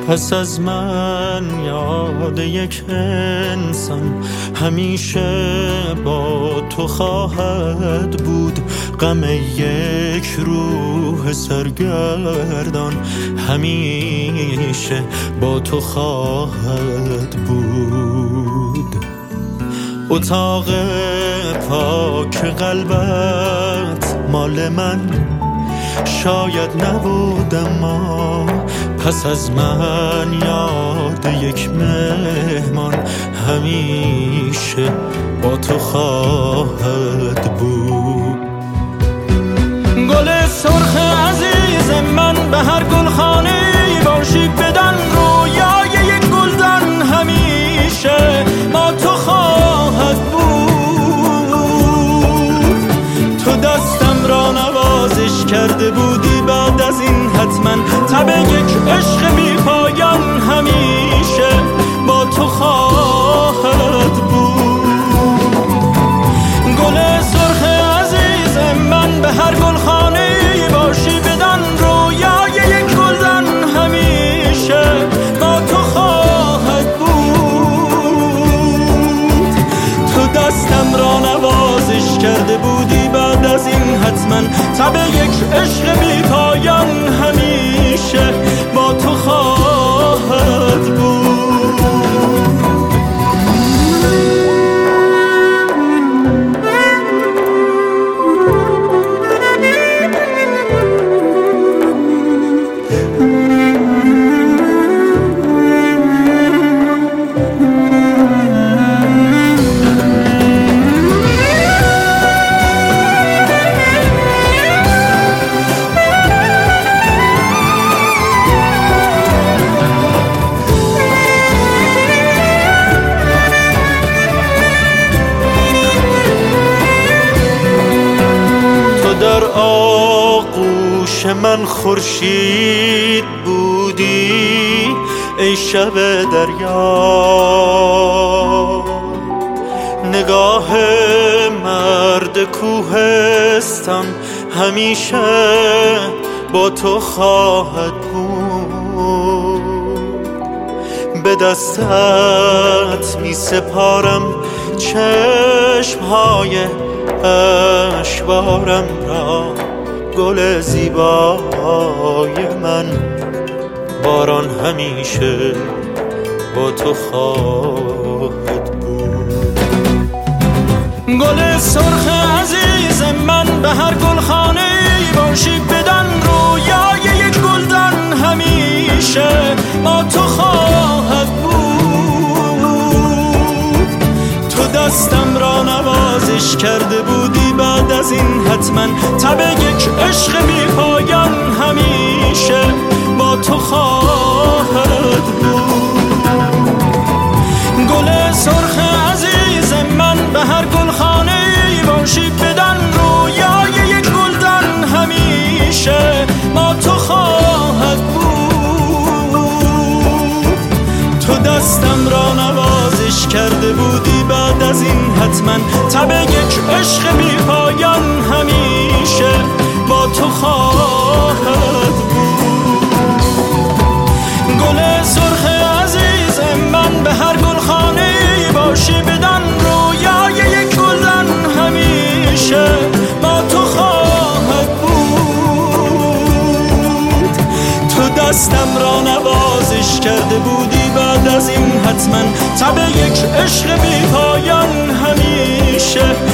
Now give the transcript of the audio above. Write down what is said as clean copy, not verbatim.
پس از من یاد یک انسان همیشه با تو خواهد بود. غم یک روح سرگردان همیشه با تو خواهد بود. اتاق پاک قلبت مال من شاید نبود، اما پس از من یاد یک مهمان همیشه با تو خواهد بود. گل سرخ عزیز من به هر گلخانه باشی، بدان رویای یک گلدان همیشه با تو خواهد بود. تو دستم را نوازش کرده بودی، بعد از این حتما تب یک عشق بی پایان همیشه با تو خواهد بود. گل سرخ عزیز من به هر گلخانه باشی، بدان رویای یک گلدان همیشه با تو خواهد بود. تو دستم را نوازش کرده بودی، بعد از این حتما تب یک عشق بی پایان همیشه با تو خواهد بود. در آغوش من خورشید بودی ای شب دریا، نگاه مرد کوهستان همیشه با تو خواهد بود. به دستت می سپارم چشمهای اشوارم را، گل زیبای من باران همیشه با تو خواهد بود. گل سرخ عزیز من به هر گلخانه باشی، بدان رویای یک گلدان همیشه با تو خواهد بود. تو دستم را نوازش کرده بودی، بعد از این حتما تب یک عشق بی پایان همیشه با تو خواهد بود. گل سرخ عزیز من به هر گلخانه باشی، بدان رویای یک گلدان همیشه با تو خواهد بود. تو دستم را نوازش کرده بودی، بعد از این حتما تب یک عشق بی پایان همیشه با تو خواهد بود. گل سرخ عزیز من به هر گلخانه باشی، بدان رویای یک گلدان همیشه با تو خواهد بود. تو دستم را نوازش کرده بودی، بعد از این حتما تب یک عشق بی پایان همیشه